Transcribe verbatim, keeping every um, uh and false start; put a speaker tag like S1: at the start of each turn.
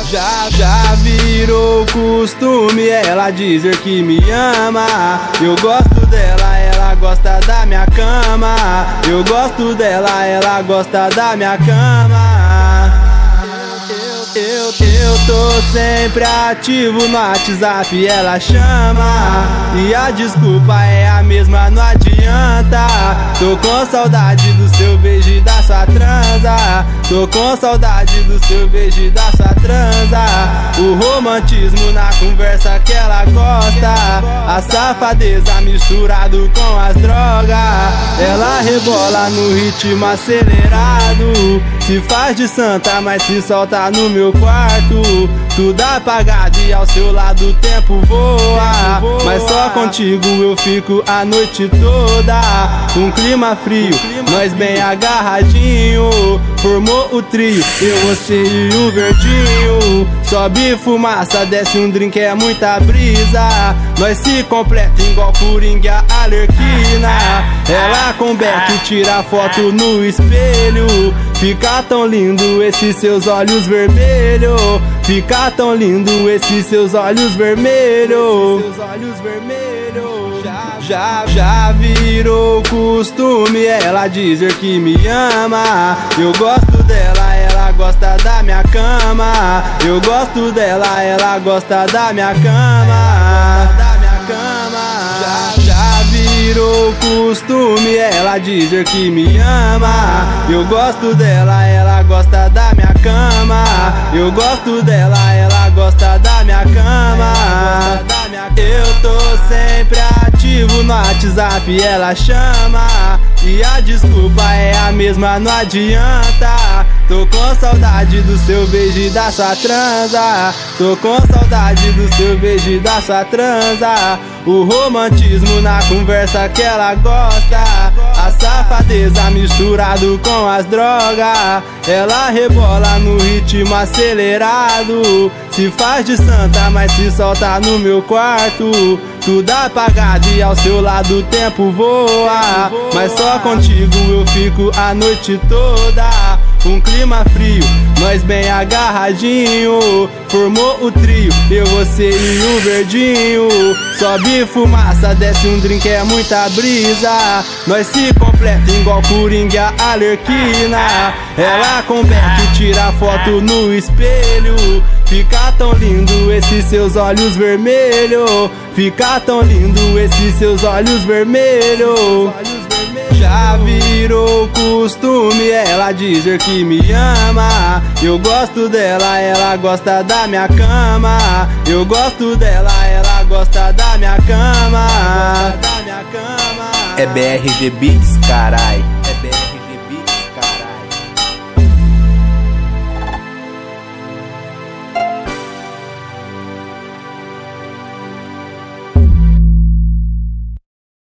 S1: Já, já virou costume ela dizer que me ama. Eu gosto dela, ela gosta da minha cama. Eu gosto dela, ela gosta da minha cama. Eu, eu tô sempre ativo no WhatsApp, ela chama. E a desculpa é a mesma, não adianta. Tô com saudade do seu beijo e da sua transa. Tô com saudade do seu beijo e da sua transa. O romantismo na conversa que ela gosta. A safadeza misturado com as drogas. Ela rebola no ritmo acelerado. Se faz de santa, mas se solta no meu quarto. Tudo apagado e ao seu lado o tempo voa. Mas só contigo eu fico a noite toda. Um clima frio, nós bem agarradinho. Formou o trio, eu, você e o verdinho. Sobe fumaça, desce um drink, é muita brisa. Nós se completa igual Coringa, Arlequina. Ela com Beck tira foto no espelho. Fica tão lindo esses seus olhos vermelhos. Fica tão lindo esses seus olhos vermelhos. Já, já virou costume ela dizer que me ama. Eu gosto dela, ela gosta da minha cama. Eu gosto dela, ela gosta da minha cama. Da minha cama. Já, já virou costume ela dizer que me ama. Eu gosto dela, ela gosta da minha cama. Eu gosto dela, ela gosta da minha cama. Eu tô sempre ativo no WhatsApp, ela chama. E a desculpa é a mesma, não adianta. Tô com saudade do seu beijo e da sua transa. Tô com saudade do seu beijo e da sua transa. O romantismo na conversa que ela gosta. A safadeza misturado com as drogas. Ela rebola no ritmo acelerado. Se faz de santa, mas se solta no meu quarto. Tudo apagado e ao seu lado o tempo voa. Mas só contigo eu fico a noite toda. Um clima frio, nós bem agarradinho. Formou o trio, eu, você e o verdinho. Sobe fumaça, desce um drink, é muita brisa. Nós se completa igual Coringa, Arlequina. Ela com Beck tira foto no espelho. Fica tão lindo esses seus olhos vermelhos. Fica tão lindo esses seus olhos vermelhos. Já virou costume ela dizer que me ama. Eu gosto dela, ela gosta da minha cama. Eu gosto dela, ela gosta da minha cama.
S2: É B R G Beats, carai.